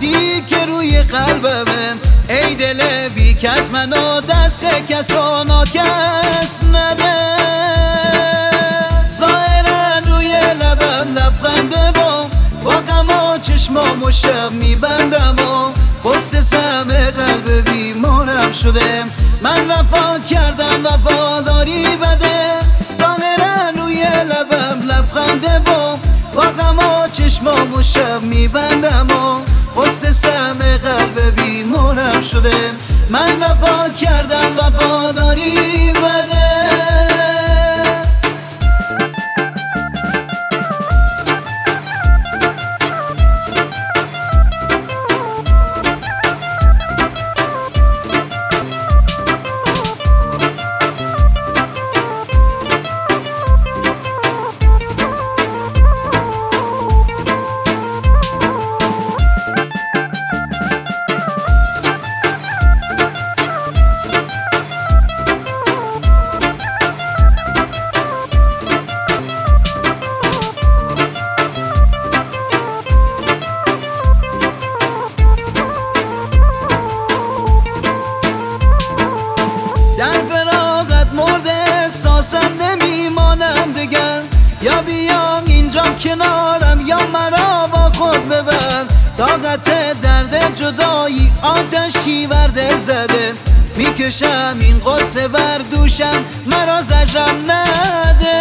اومدی که روی قلبمه، ای دل بی کس منو دست کسا ناکس نده. ظاهرا روی لبم لبخنده با غم و چشمام و شب میبندم و پست سم قلب بیمارم شده. من وفا کردم وفاداری بده، ظاهرا روی لبم لبخنده با غم و چشمام و شب میبندم و پست سم قلب بیمارم شده. من وفا کردم وفاداری بده. در فراغت مرد احساسم نمیمانم دگر، یا بیا اینجا کنارم یا مرا با خود ببر. طاقت درد جدایی آتشی بر دل زده، میکشم این غصه بر دوشم مرا زجرم نده.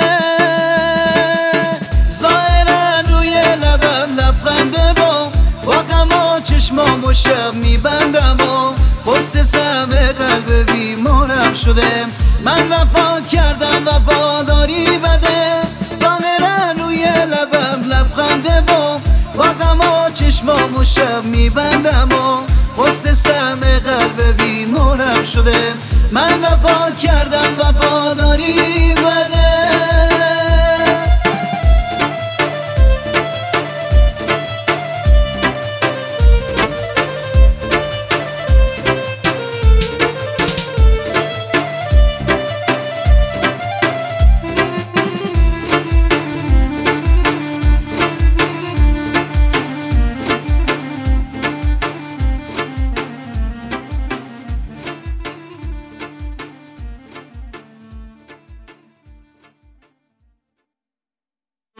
ظاهرا روی لبم لبخنده با غم و چشمام و شب میبندم و پست سم قلب بیمارم شده. من وفا کردم وفاداری بده، ظاهرا روی لبم لبخنده با غم و چشمام و شب میبندم و پست سم قلب بیمارم شده. من وفا کردم وفاداری